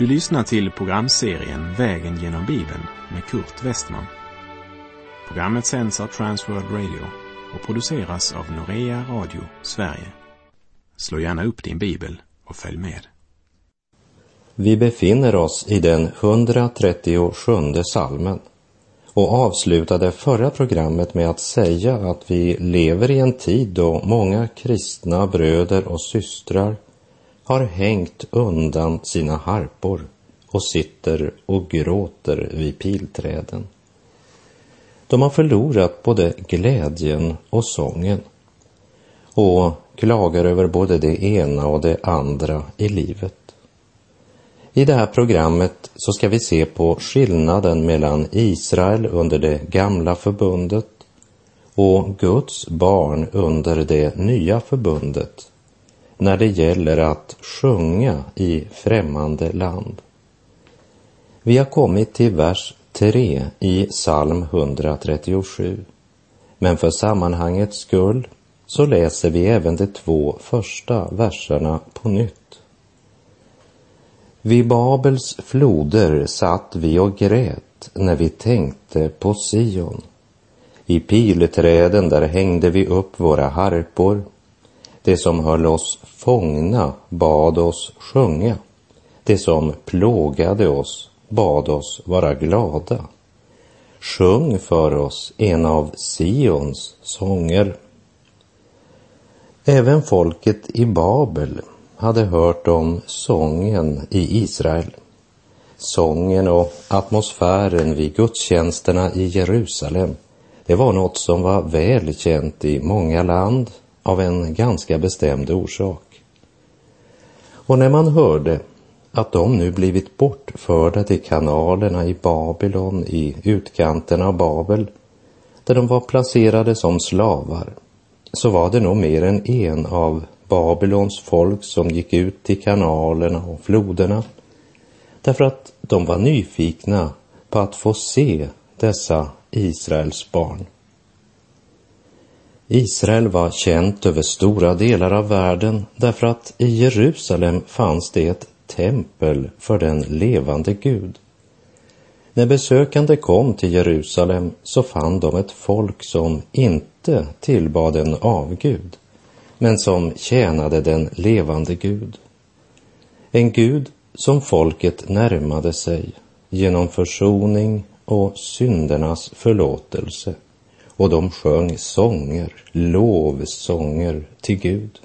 Du lyssnar till programserien Vägen genom Bibeln med Kurt Westman. Programmet sänds av Transworld Radio och produceras av Norea Radio Sverige. Slå gärna upp din bibel och följ med. Vi befinner oss i den 137:e salmen och avslutade förra programmet med att säga att vi lever i en tid då många kristna bröder och systrar har hängt undan sina harpor och sitter och gråter vid pilträden. De har förlorat både glädjen och sången och klagar över både det ena och det andra i livet. I det här programmet så ska vi se på skillnaden mellan Israel under det gamla förbundet och Guds barn under det nya förbundet när det gäller att sjunga i främmande land. Vi har kommit till vers 3 i psalm 137, men för sammanhangets skull så läser vi även de 2 första verserna på nytt. Vid Babels floder satt vi och grät när vi tänkte på Sion. I pilträden där hängde vi upp våra harpor. Det som höll oss fångna bad oss sjunga. Det som plågade oss bad oss vara glada. Sjung för oss en av Sions sånger. Även folket i Babel hade hört om sången i Israel. Sången och atmosfären vid gudstjänsterna i Jerusalem, det var något som var välkänt i många land av en ganska bestämd orsak. Och när man hörde att de nu blivit bortförda till kanalerna i Babylon, i utkanten av Babel, där de var placerade som slavar, så var det nog mer än en av Babylons folk som gick ut till kanalerna och floderna, därför att de var nyfikna på att få se dessa Israels barn. Israel var känt över stora delar av världen därför att i Jerusalem fanns det ett tempel för den levande Gud. När besökande kom till Jerusalem så fann de ett folk som inte tillbad en avgud, men som tjänade den levande Gud. En Gud som folket närmade sig genom försoning och syndernas förlåtelse. Och de sjöng sånger, lovsånger till Gud.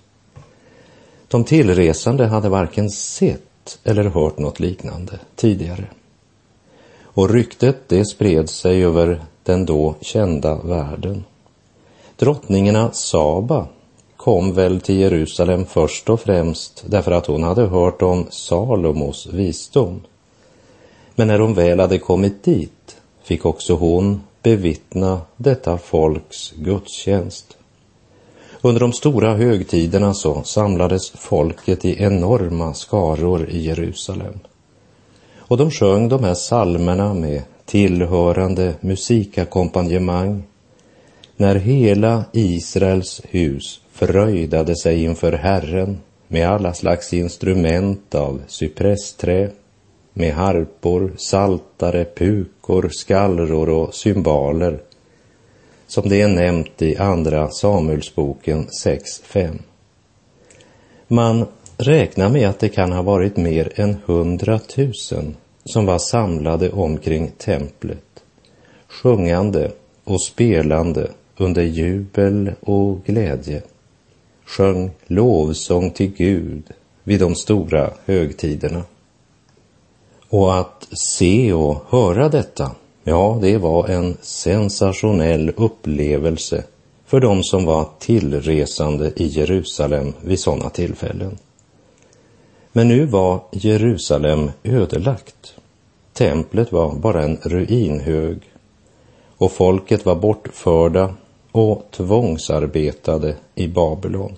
De tillresande hade varken sett eller hört något liknande tidigare. Och ryktet det spred sig över den då kända världen. Drottningarna Saba kom väl till Jerusalem först och främst därför att hon hade hört om Salomos visdom. Men när hon väl hade kommit dit fick också hon bevittna detta folks gudstjänst. Under de stora högtiderna så samlades folket i enorma skaror i Jerusalem. Och de sjöng de här psalmerna med tillhörande musikampanjemang när hela Israels hus fröjdade sig inför Herren med alla slags instrument av cypressträ, med harpor, saltare, pukor, skallror och cymbaler, som det är nämnt i andra Samuelsboken 6:5. Man räknar med att det kan ha varit mer än 100 000 som var samlade omkring templet, sjungande och spelande under jubel och glädje, sjöng lovsång till Gud vid de stora högtiderna. Och att se och höra detta, ja, det var en sensationell upplevelse för de som var tillresande i Jerusalem vid sådana tillfällen. Men nu var Jerusalem ödelagt. Templet var bara en ruinhög och folket var bortförda och tvångsarbetade i Babylon.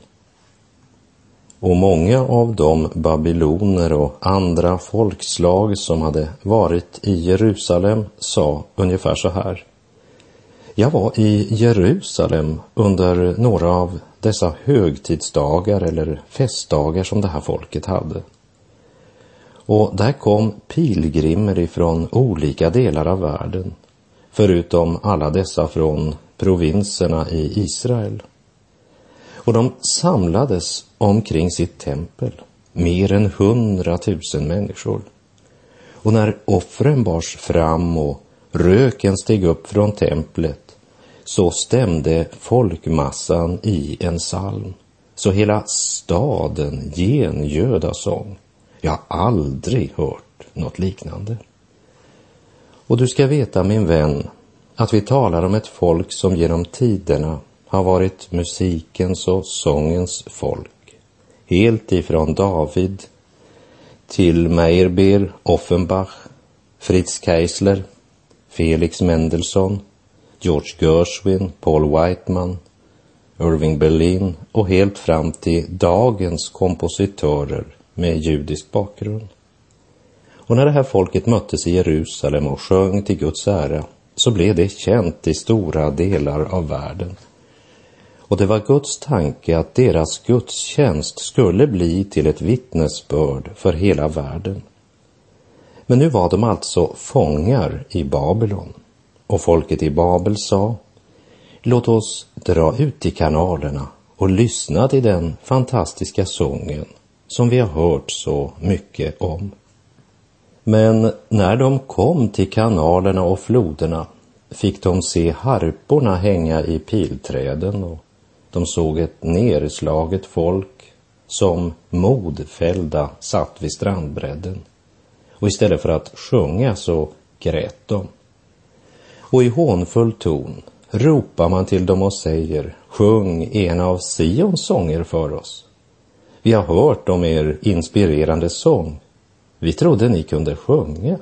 Och många av de babyloner och andra folkslag som hade varit i Jerusalem sa ungefär så här: Jag var i Jerusalem under några av dessa högtidsdagar eller festdagar som det här folket hade. Och där kom pilgrimer ifrån olika delar av världen, förutom alla dessa från provinserna i Israel. Och de samlades omkring sitt tempel, mer än 100 000 människor. Och när offren bars fram och röken steg upp från templet, så stämde folkmassan i en psalm, så hela staden gengöd av sång. Jag har aldrig hört något liknande. Och du ska veta, min vän, att vi talar om ett folk som genom tiderna har varit musikens och sångens folk. Helt ifrån David till Meyerbeer, Offenbach, Fritz Keisler, Felix Mendelssohn, George Gershwin, Paul Whiteman, Irving Berlin och helt fram till dagens kompositörer med judisk bakgrund. Och när det här folket möttes i Jerusalem och sjöng till Guds ära, så blev det känt i stora delar av världen. Och det var Guds tanke att deras gudstjänst skulle bli till ett vittnesbörd för hela världen. Men nu var de alltså fångar i Babylon. Och folket i Babel sa: låt oss dra ut i kanalerna och lyssna till den fantastiska sången som vi har hört så mycket om. Men när de kom till kanalerna och floderna fick de se harporna hänga i pilträden, och de såg ett nerslaget folk som modfällda satt vid strandbredden. Och istället för att sjunga så grät de. Och i hånfull ton ropar man till dem och säger: sjung en av Sions sånger för oss. Vi har hört om er inspirerande sång. Vi trodde ni kunde sjunga.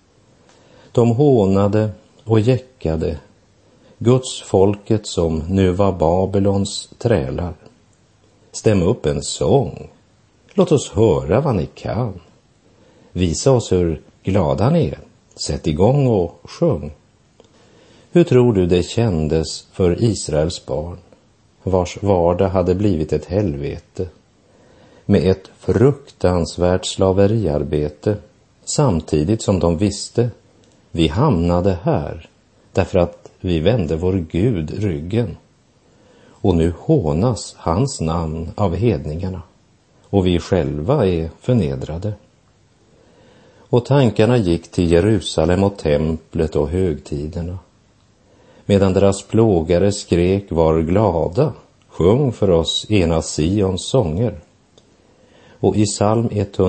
De hånade och jäckade Guds folket som nu var Babylons trälar. Stäm upp en sång. Låt oss höra vad ni kan. Visa oss hur glada ni är. Sätt igång och sjung. Hur tror du det kändes för Israels barn, vars vardag hade blivit ett helvete, med ett fruktansvärt slaveriarbete, samtidigt som de visste: vi hamnade här därför att vi vände vår Gud ryggen. Och nu hånas hans namn av hedningarna, och vi själva är förnedrade. Och tankarna gick till Jerusalem och templet och högtiderna. Medan deras plågare skrek: var glada, sjung för oss ena Sions sånger. Och i psalm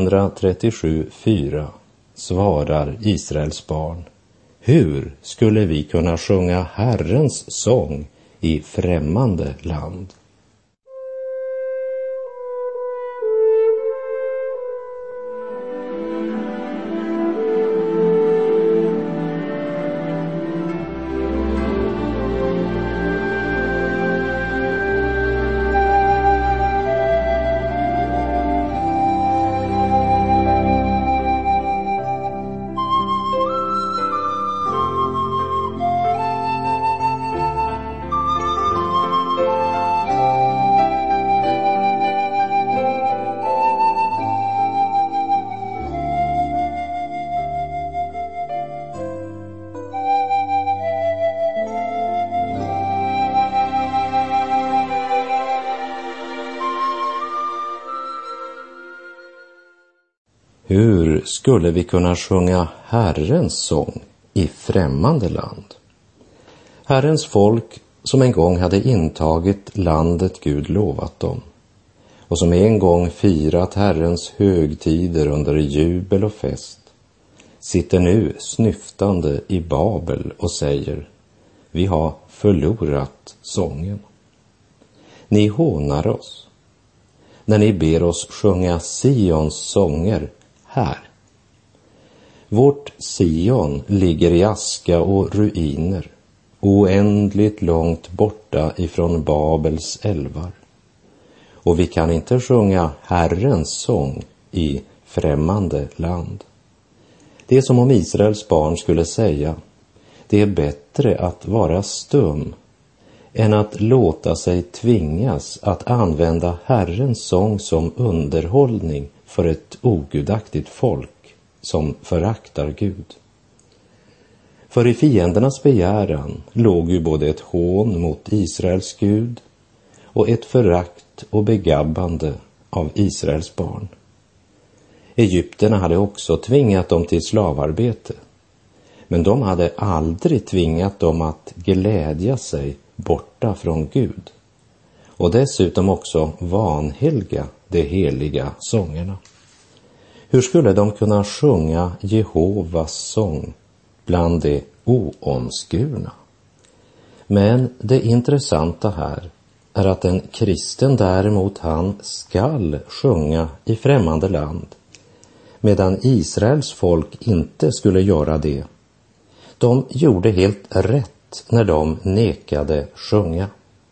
137:4 svarar Israels barn: hur skulle vi kunna sjunga Herrens sång i främmande land? Hur skulle vi kunna sjunga Herrens sång i främmande land? Herrens folk som en gång hade intagit landet Gud lovat dem, och som en gång firat Herrens högtider under jubel och fest, sitter nu snyftande i Babel och säger: vi har förlorat sången. Ni hånar oss när ni ber oss sjunga Sions sånger här. Vårt Sion ligger i aska och ruiner, oändligt långt borta ifrån Babels älvar. Och vi kan inte sjunga Herrens sång i främmande land. Det är som om Israels barn skulle säga: det är bättre att vara stum än att låta sig tvingas att använda Herrens sång som underhållning för ett ogudaktigt folk som föraktar Gud. För i fiendernas begäran låg ju både ett hån mot Israels Gud och ett förakt och begabbande av Israels barn. Egypterna hade också tvingat dem till slavarbete, men de hade aldrig tvingat dem att glädja sig borta från Gud och dessutom också vanhelga de heliga sångerna. Hur skulle de kunna sjunga Jehovas sång bland de oomskurna? Men det intressanta här är att en kristen däremot, han skall sjunga i främmande land, medan Israels folk inte skulle göra det. De gjorde helt rätt när de nekade sjunga.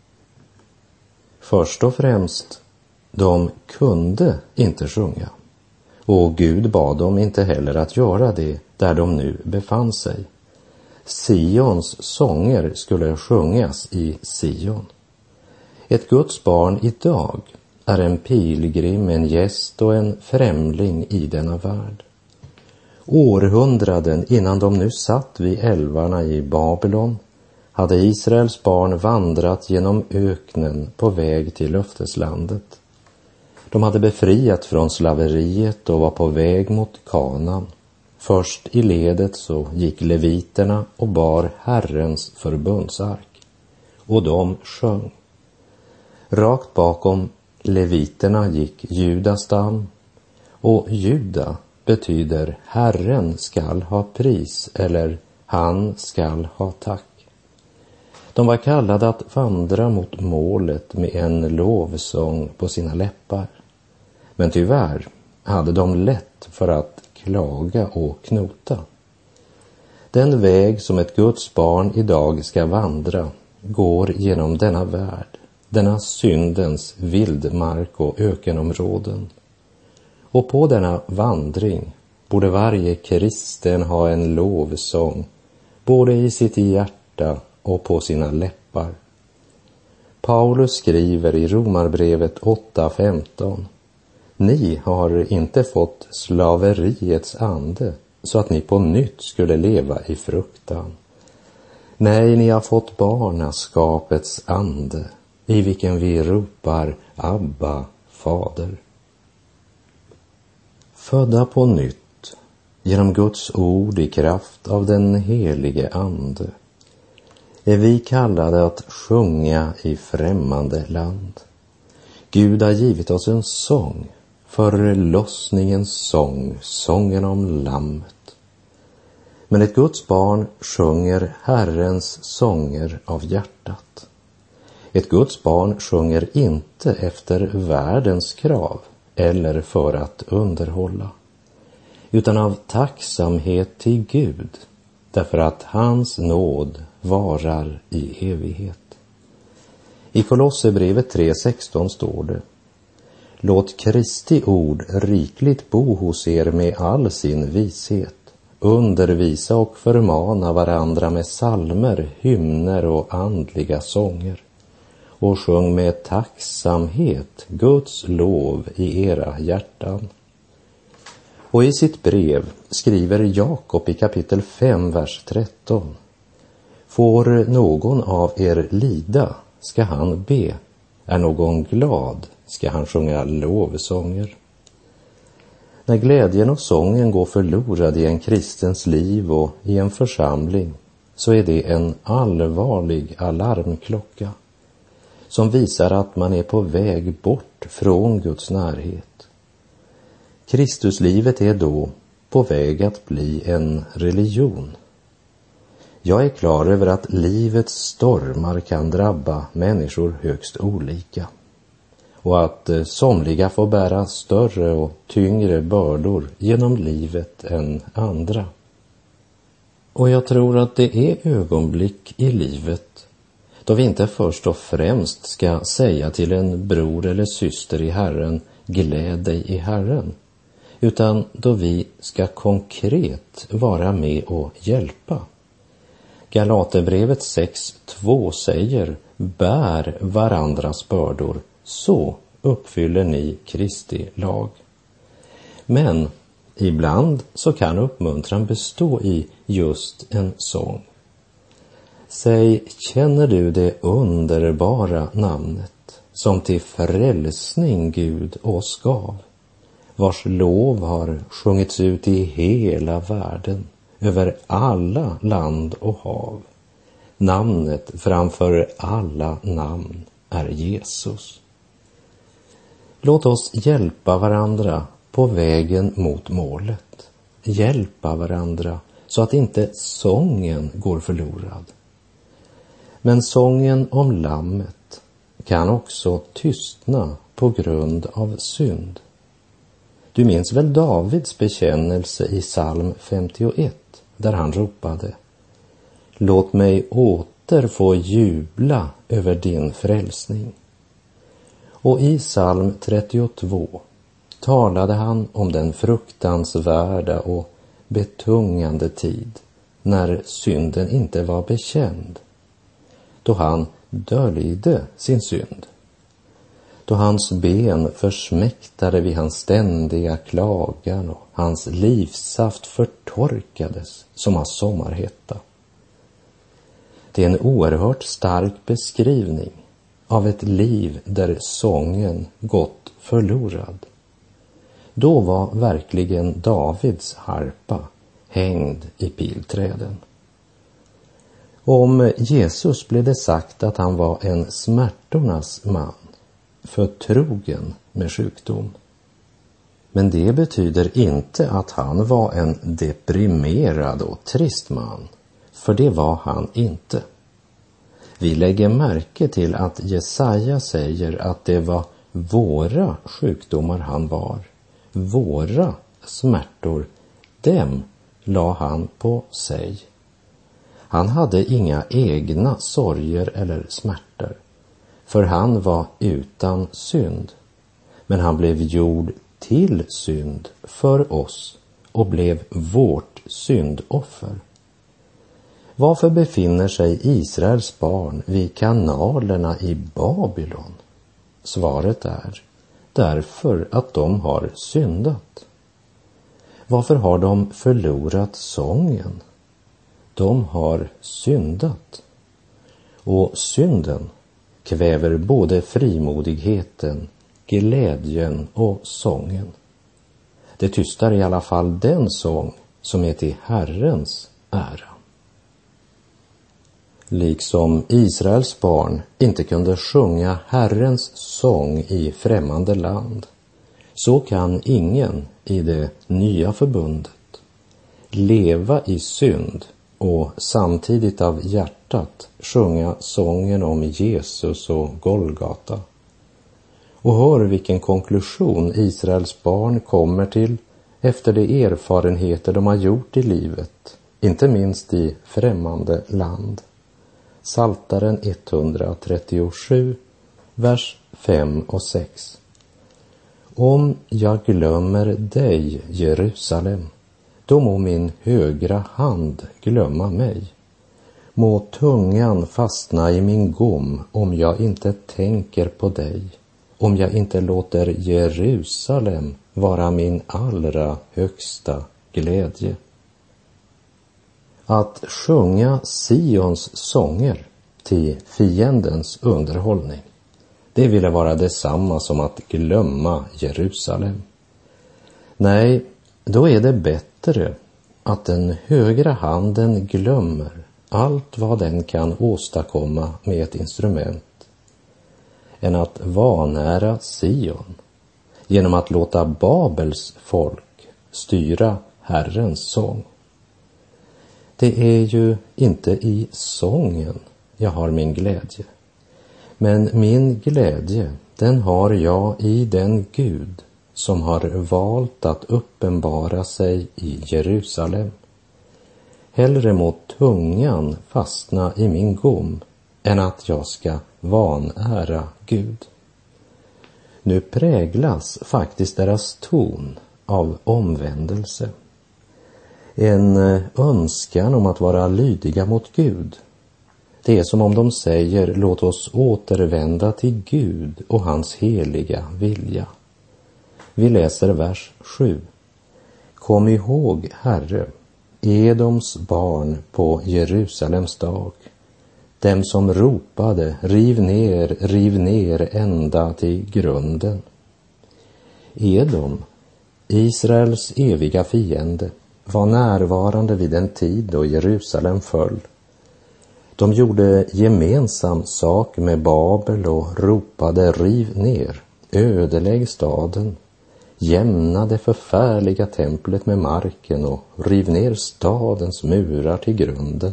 Först och främst, de kunde inte sjunga. Och Gud bad dem inte heller att göra det där de nu befann sig. Sions sånger skulle sjungas i Sion. Ett Guds barn idag är en pilgrim, en gäst och en främling i denna värld. Århundraden innan de nu satt vid älvarna i Babylon hade Israels barn vandrat genom öknen på väg till löfteslandet. De hade befriat från slaveriet och var på väg mot Kanaan. Först i ledet så gick leviterna och bar Herrens förbundsark. Och de sjöng. Rakt bakom leviterna gick Judas stam, och Juda betyder Herren skall ha pris eller han skall ha tack. De var kallade att vandra mot målet med en lovsång på sina läppar. Men tyvärr hade de lätt för att klaga och knota. Den väg som ett Guds barn idag ska vandra går genom denna värld, denna syndens vildmark och ökenområden. Och på denna vandring borde varje kristen ha en lovsång, både i sitt hjärta och på sina läppar. Paulus skriver i Romarbrevet 8:15: Ni har inte fått slaveriets ande så att ni på nytt skulle leva i fruktan. Nej, ni har fått barnaskapets ande, i vilken vi ropar Abba, Fader. Födda på nytt genom Guds ord i kraft av den helige ande är vi kallade att sjunga i främmande land. Gud har givit oss en sång, förlossningens sång, sången om lammet. Men ett Guds barn sjunger Herrens sånger av hjärtat. Ett Guds barn sjunger inte efter världens krav eller för att underhålla, utan av tacksamhet till Gud, därför att hans nåd varar i evighet. I Kolosserbrevet 3:16 står det: Låt Kristi ord rikligt bo hos er med all sin vishet. Undervisa och förmana varandra med psalmer, hymner och andliga sånger. Och sjung med tacksamhet Guds lov i era hjärtan. Och i sitt brev skriver Jakob i kapitel 5, vers 13: Får någon av er lida, ska han be. Är någon glad, ska han sjunga lovsånger. När glädjen och sången går förlorad i en kristens liv och i en församling, så är det en allvarlig alarmklocka som visar att man är på väg bort från Guds närhet. Kristuslivet är då på väg att bli en religion. Jag är klar över att livets stormar kan drabba människor högst olika, och att somliga får bära större och tyngre bördor genom livet än andra. Och jag tror att det är ögonblick i livet då vi inte först och främst ska säga till en bror eller syster i Herren, gläd dig i Herren, utan då vi ska konkret vara med och hjälpa. Galaterbrevet 6:2 säger: bär varandras bördor, så uppfyller ni Kristi lag. Men ibland så kan uppmuntran bestå i just en sång. Säg, känner du det underbara namnet som till frälsning Gud oss gav, vars lov har sjungits ut i hela världen, över alla land och hav. Namnet framför alla namn är Jesus. Låt oss hjälpa varandra på vägen mot målet. Hjälpa varandra så att inte sången går förlorad. Men sången om lammet kan också tystna på grund av synd. Du minns väl Davids bekännelse i psalm 51, där han ropade: låt mig åter få jubla över din frälsning. Och i psalm 32 talade han om den fruktansvärda och betungande tid när synden inte var bekänd, då han döljde sin synd, då hans ben försmäktade vid hans ständiga klagan och hans livssaft förtorkades som av sommarhetta. Det är en oerhört stark beskrivning av ett liv där sången gått förlorad. Då var verkligen Davids harpa hängd i pilträden. Om Jesus blev det sagt att han var en smärtornas man, förtrogen med sjukdom. Men det betyder inte att han var en deprimerad och trist man, för det var han inte. Vi lägger märke till att Jesaja säger att det var våra sjukdomar han var, våra smärtor, dem la han på sig. Han hade inga egna sorger eller smärtor, för han var utan synd. Men han blev gjord till synd för oss och blev vårt syndoffer. Varför befinner sig Israels barn vid kanalerna i Babylon? Svaret är därför att de har syndat. Varför har de förlorat sången? De har syndat. Och synden kväver både frimodigheten, glädjen och sången. Det tystar i alla fall den sång som är till Herrens ära. Liksom Israels barn inte kunde sjunga Herrens sång i främmande land, så kan ingen i det nya förbundet leva i synd och samtidigt av hjärtat sjunga sången om Jesus och Golgata. Och hör vilken konklusion Israels barn kommer till efter de erfarenheter de har gjort i livet, inte minst i främmande land. Psaltaren 137, vers 5 och 6. Om jag glömmer dig, Jerusalem, då må min högra hand glömma mig. Må tungan fastna i min gom om jag inte tänker på dig, om jag inte låter Jerusalem vara min allra högsta glädje. Att sjunga Sions sånger till fiendens underhållning, det ville vara detsamma som att glömma Jerusalem. Nej, då är det bättre att den högra handen glömmer allt vad den kan åstadkomma med ett instrument, än att vanära Sion genom att låta Babels folk styra Herrens sång. Det är ju inte i sången jag har min glädje, men min glädje, den har jag i den Gud som har valt att uppenbara sig i Jerusalem. Hellre må tungan fastna i min gom än att jag ska vanära Gud. Nu präglas faktiskt deras ton av omvändelse. En önskan om att vara lydiga mot Gud. Det är som om de säger: låt oss återvända till Gud och hans heliga vilja. Vi läser vers 7. Kom ihåg, Herre, Edoms barn på Jerusalems dag, dem som ropade, riv ner ända till grunden. Edom, Israels eviga fiende, var närvarande vid den tid då Jerusalem föll. De gjorde gemensam sak med Babel och ropade, riv ner, ödelägg staden, jämna det förfärliga templet med marken och riv ner stadens murar till grunden.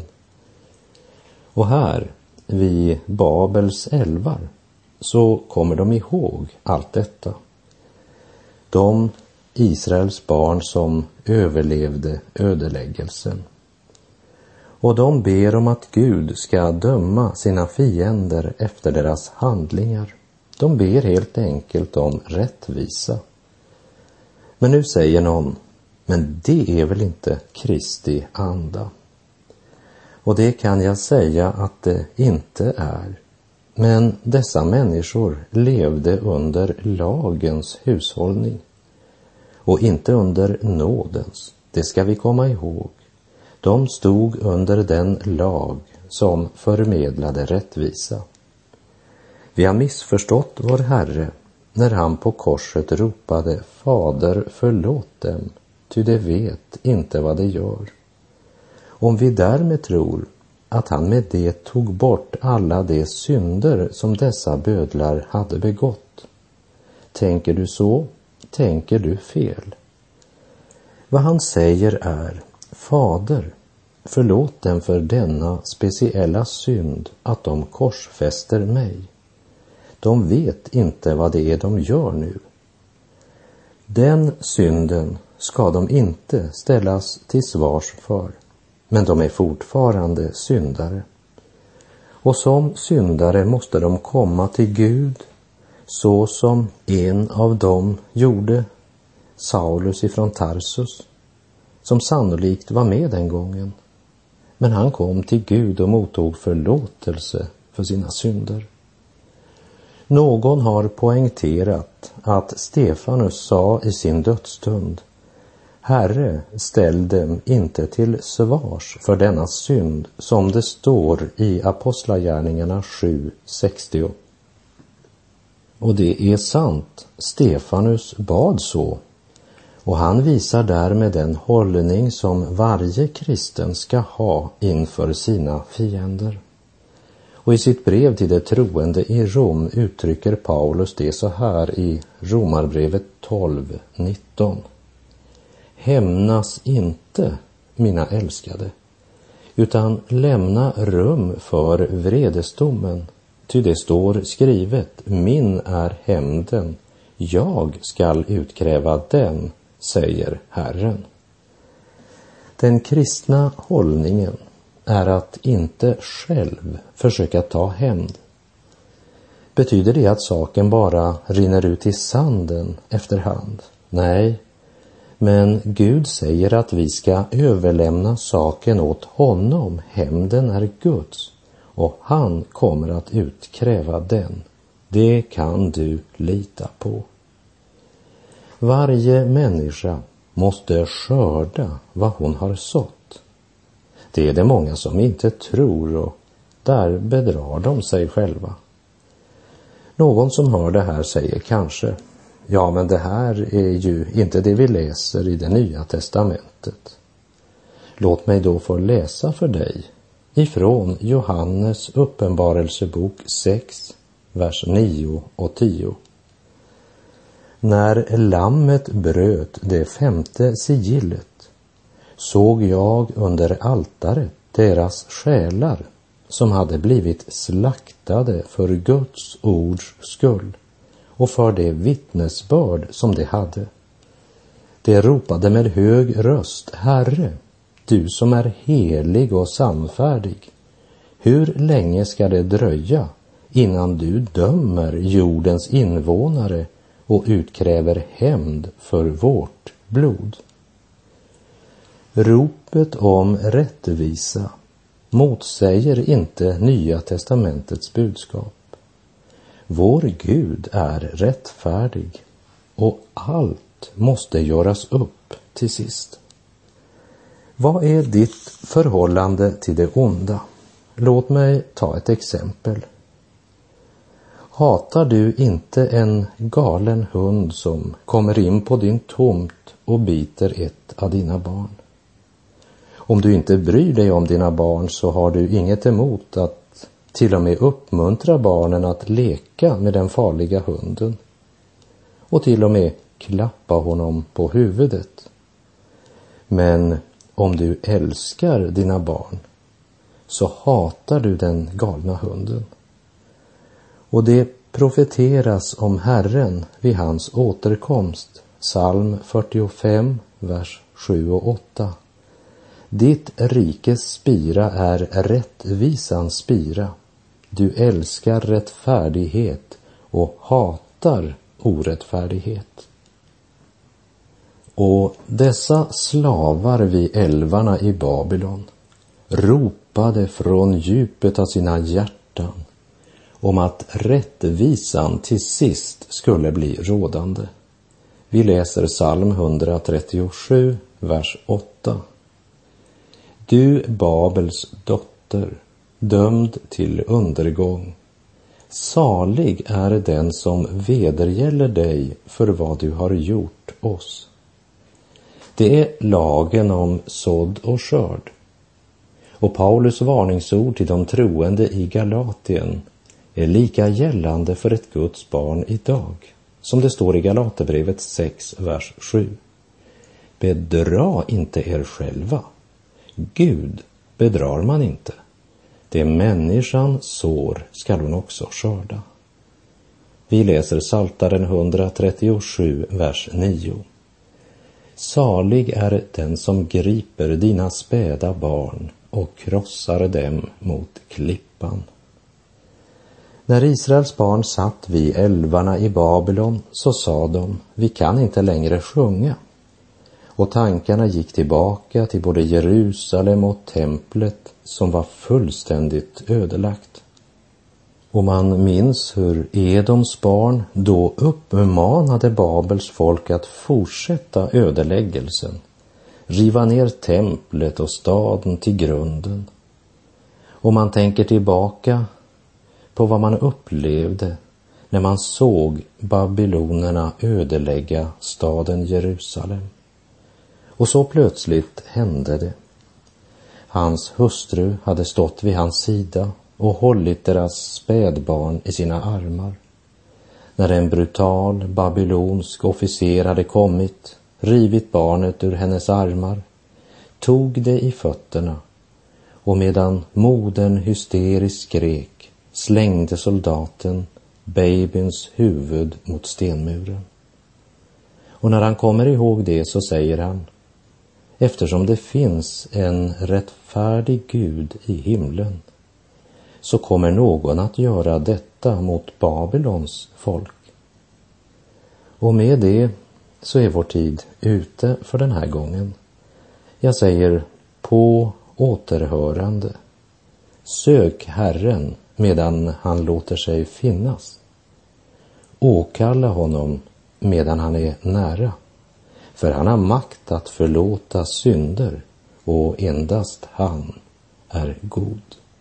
Och här, vid Babels älvar, så kommer de ihåg allt detta. De Israels barn som överlevde ödeläggelsen. Och de ber om att Gud ska döma sina fiender efter deras handlingar. De ber helt enkelt om rättvisa. Men nu säger någon, men det är väl inte Kristi anda? Och det kan jag säga att det inte är. Men dessa människor levde under lagens hushållning och inte under nådens. Det ska vi komma ihåg. De stod under den lag som förmedlade rättvisa. Vi har missförstått vår Herre när han på korset ropade, Fader, förlåt dem, ty de vet inte vad de gör. Om vi därmed tror att han med det tog bort alla de synder som dessa bödlar hade begått. Tänker du så, tänker du fel. Vad han säger är, Fader, förlåt dem för denna speciella synd att de korsfäster mig. De vet inte vad det är de gör nu. Den synden ska de inte ställas till svars för, men de är fortfarande syndare. Och som syndare måste de komma till Gud, så som en av dem gjorde, Saulus ifrån Tarsus, som sannolikt var med den gången. Men han kom till Gud och mottog förlåtelse för sina synder. Någon har poängterat att Stefanus sa i sin dödsstund, Herre, ställ dem inte till svars för denna synd, som det står i Apostlagärningarna 7:60. Och det är sant, Stefanus bad så. Och han visar därmed den hållning som varje kristen ska ha inför sina fiender. Och i sitt brev till de troende i Rom uttrycker Paulus det så här i Romarbrevet 12:19. Hämnas inte, mina älskade, utan lämna rum för vredesdomen. Ty det står skrivet, min är hämnden, jag skall utkräva den, säger Herren. Den kristna hållningen är att inte själv försöka ta hämnd. Betyder det att saken bara rinner ut i sanden efterhand? Nej, men Gud säger att vi ska överlämna saken åt honom. Hämnden är Guds och han kommer att utkräva den. Det kan du lita på. Varje människa måste skörda vad hon har sått. Det är det många som inte tror, och där bedrar de sig själva. Någon som hör det här säger kanske, ja, men det här är ju inte det vi läser i det Nya testamentet. Låt mig då få läsa för dig ifrån Johannes uppenbarelsebok 6, vers 9 och 10. När lammet bröt det 5:e sigillet såg jag under altaret deras själar som hade blivit slaktade för Guds ords skull och för det vittnesbörd som de hade. De ropade med hög röst, Herre, du som är helig och sannfärdig, hur länge ska det dröja innan du dömer jordens invånare och utkräver hämnd för vårt blod? Ropet om rättvisa motsäger inte Nya testamentets budskap. Vår Gud är rättfärdig och allt måste göras upp upp till sist. Vad är ditt förhållande till det onda? Låt mig ta ett exempel. Hatar du inte en galen hund som kommer in på din tomt och biter ett av dina barn? Om du inte bryr dig om dina barn så har du inget emot att till och med uppmuntra barnen att leka med den farliga hunden och till och med klappa honom på huvudet. Men om du älskar dina barn så hatar du den galna hunden. Och det profeteras om Herren vid hans återkomst. Psalm 45, vers 7 och 8. Ditt rikes spira är rättvisans spira. Du älskar rättfärdighet och hatar orättfärdighet. Och dessa slavar vid älvarna i Babylon ropade från djupet av sina hjärtan om att rättvisan till sist skulle bli rådande. Vi läser psalm 137, vers 8. Du Babels dotter, dömd till undergång. Salig är den som vedergäller dig för vad du har gjort oss. Det är lagen om sådd och skörd. Och Paulus varningsord till de troende i Galatien är lika gällande för ett Guds barn idag, som det står i Galaterbrevet 6, vers 7. Bedra inte er själva. Gud bedrar man inte. Det människan sår skall hon också skörda. Vi läser Psaltaren 137, vers 9. Salig är den som griper dina späda barn och krossar dem mot klippan. När Israels barn satt vid älvarna i Babylon så sa de, vi kan inte längre sjunga. Och tankarna gick tillbaka till både Jerusalem och templet som var fullständigt ödelagt. Och man minns hur Edoms barn då uppmanade Babels folk att fortsätta ödeläggelsen, riva ner templet och staden till grunden. Och man tänker tillbaka på vad man upplevde när man såg babylonerna ödelägga staden Jerusalem. Och så plötsligt hände det. Hans hustru hade stått vid hans sida och hållit deras spädbarn i sina armar. När en brutal babylonsk officer hade kommit, rivit barnet ur hennes armar, tog det i fötterna och medan modern hysteriskt skrek slängde soldaten babyns huvud mot stenmuren. Och när han kommer ihåg det så säger han, eftersom det finns en rättfärdig Gud i himlen så kommer någon att göra detta mot Babylons folk. Och med det så är vår tid ute för den här gången. Jag säger på återhörande. Sök Herren medan han låter sig finnas. Åkalla honom medan han är nära. För han har makt att förlåta synder och endast han är god.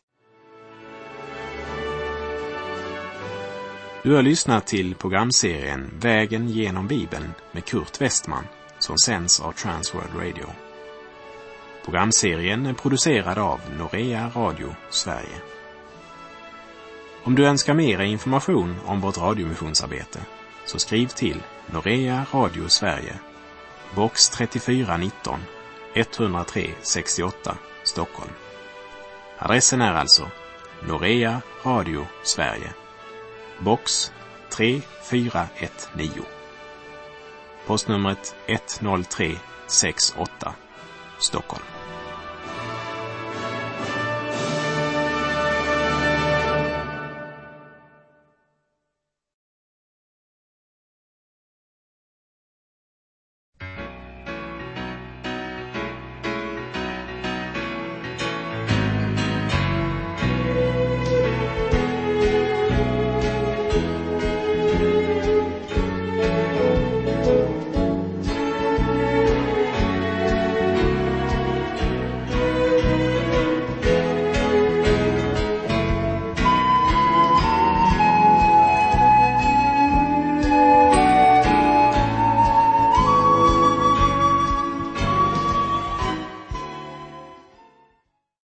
Du har lyssnat till programserien Vägen genom Bibeln med Kurt Westman som sänds av Transworld Radio. Programserien är producerad av Norea Radio Sverige. Om du önskar mer information om vårt radiomissionsarbete så skriv till Norea Radio Sverige, box 3419 103 68 Stockholm. Adressen är alltså Norea Radio Sverige, box 3419. Postnumret 10368 Stockholm.